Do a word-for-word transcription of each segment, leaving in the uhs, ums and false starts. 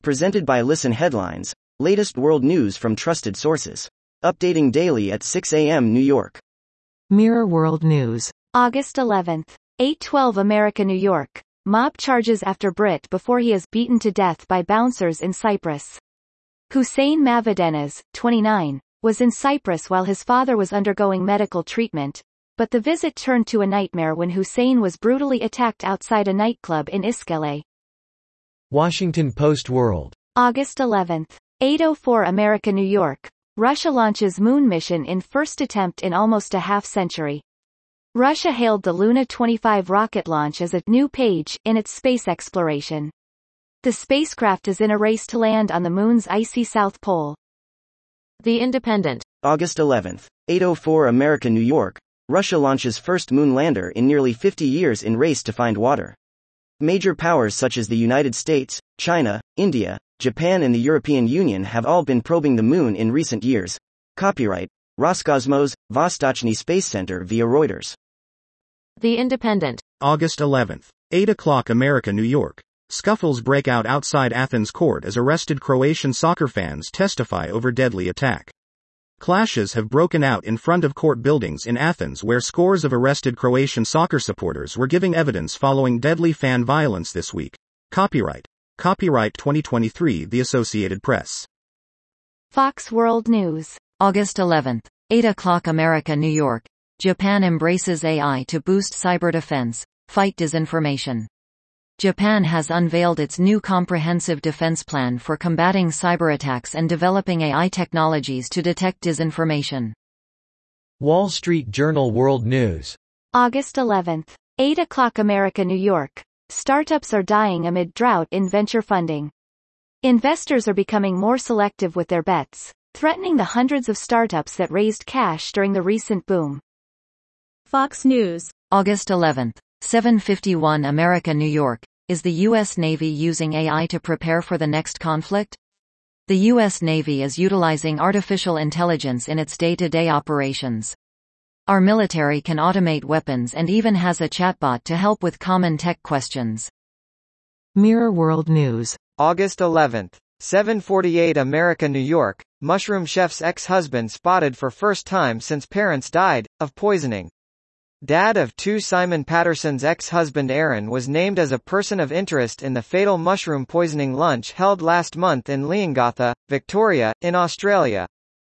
Presented by Listen Headlines, latest world news from trusted sources. Updating daily at six a m New York. Mirror World News. August eleventh. eight twelve America, New York. Mob charges after Brit before he is beaten to death by bouncers in Cyprus. Hussein Mavrodenas, twenty-nine, was in Cyprus while his father was undergoing medical treatment, but the visit turned to a nightmare when Hussein was brutally attacked outside a nightclub in Iskele. Washington Post World. August eleventh. eight oh four America, New York. Russia launches moon mission in first attempt in almost a half century. Russia hailed the Luna twenty-five rocket launch as a new page in its space exploration. The spacecraft is in a race to land on the moon's icy south pole. The Independent. August eleventh. eight oh four America, New York. Russia launches first moon lander in nearly fifty years in race to find water. Major powers such as the United States, China, India, Japan and the European Union have all been probing the moon in recent years. Copyright, Roscosmos, Vostochny Space Center via Reuters. The Independent. August eleventh. eight o'clock America, New York. Scuffles break out outside Athens court as arrested Croatian soccer fans testify over deadly attack. Clashes have broken out in front of court buildings in Athens where scores of arrested Croatian soccer supporters were giving evidence following deadly fan violence this week. Copyright. Copyright twenty twenty-three The Associated Press. Fox World News. August eleventh. eight o'clock America, New York. Japan embraces A I to boost cyber defense, fight disinformation. Japan has unveiled its new comprehensive defense plan for combating cyberattacks and developing A I technologies to detect disinformation. Wall Street Journal World News. August eleventh. eight o'clock America, New York. Startups are dying amid drought in venture funding. Investors are becoming more selective with their bets, threatening the hundreds of startups that raised cash during the recent boom. Fox News. August eleventh. seven fifty-one America, New York. Is the U S Navy using A I to prepare for the next conflict? The U S Navy is utilizing artificial intelligence in its day-to-day operations. Our military can automate weapons and even has a chatbot to help with common tech questions. Mirror World News. August eleventh. seven forty-eight America, New York. Mushroom chef's ex-husband spotted for first time since parents died, of poisoning. Dad of two Simon Patterson's ex-husband Aaron was named as a person of interest in the fatal mushroom poisoning lunch held last month in Leongatha, Victoria, in Australia.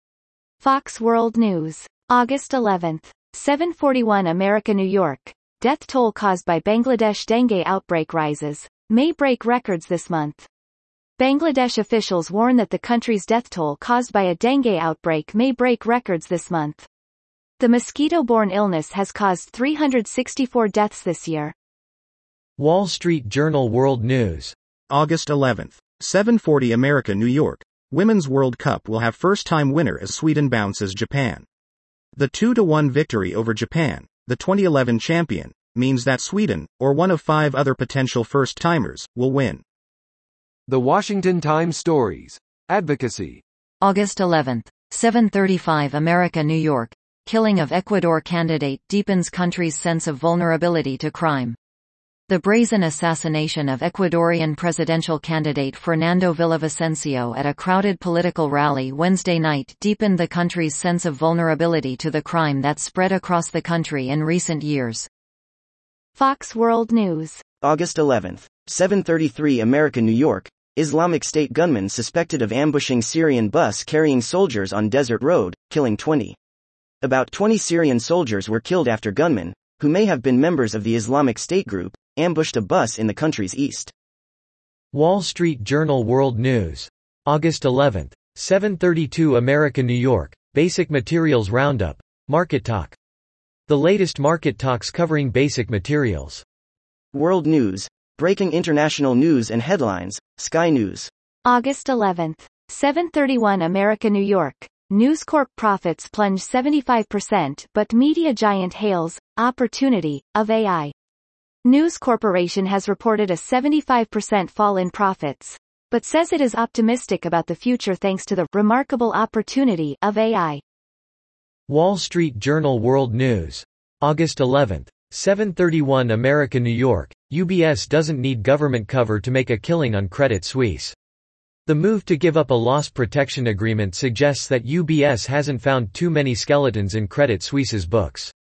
Fox World News. August eleventh. seven forty-one America, New York. Death toll caused by Bangladesh dengue outbreak rises, may break records this month. Bangladesh officials warn that the country's death toll caused by a dengue outbreak may break records this month. The mosquito-borne illness has caused three hundred sixty-four deaths this year. Wall Street Journal World News. August eleventh. seven forty America, New York. Women's World Cup will have first-time winner as Sweden bounces Japan. The two to one victory over Japan, the twenty eleven champion, means that Sweden, or one of five other potential first-timers, will win. The Washington Times Stories. Advocacy. August eleventh. seven thirty-five America, New York. Killing of Ecuador candidate deepens country's sense of vulnerability to crime. The brazen assassination of Ecuadorian presidential candidate Fernando Villavicencio at a crowded political rally Wednesday night deepened the country's sense of vulnerability to the crime that spread across the country in recent years. Fox World News. August eleventh. seven thirty-three America, New York. Islamic State gunman suspected of ambushing Syrian bus carrying soldiers on desert road, killing twenty. About twenty Syrian soldiers were killed after gunmen, who may have been members of the Islamic State group, ambushed a bus in the country's east. Wall Street Journal World News. August eleventh. seven thirty-two America, New York. Basic Materials Roundup. Market Talk. The latest market talks covering basic materials. World News. Breaking international news and headlines. Sky News. August eleventh. seven thirty-one America, New York. News Corp profits plunge seventy-five percent but media giant hails opportunity of A I. News Corporation has reported a seventy-five percent fall in profits, but says it is optimistic about the future thanks to the remarkable opportunity of A I. Wall Street Journal World News. August eleventh. seven thirty-one America, New York. U B S doesn't need government cover to make a killing on Credit Suisse. The move to give up a loss protection agreement suggests that U B S hasn't found too many skeletons in Credit Suisse's books.